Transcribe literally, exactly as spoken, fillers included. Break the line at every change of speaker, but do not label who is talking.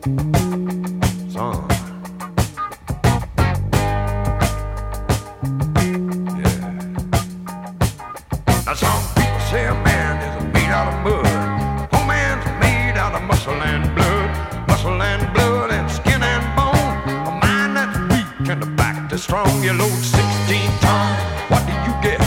Son. Yeah. Now some people say a man is made out of mud. Oh, man's made out of muscle and blood. Muscle and blood and skin and bone. A mind that's weak and the back that's strong. You load sixteen tons. What do you get?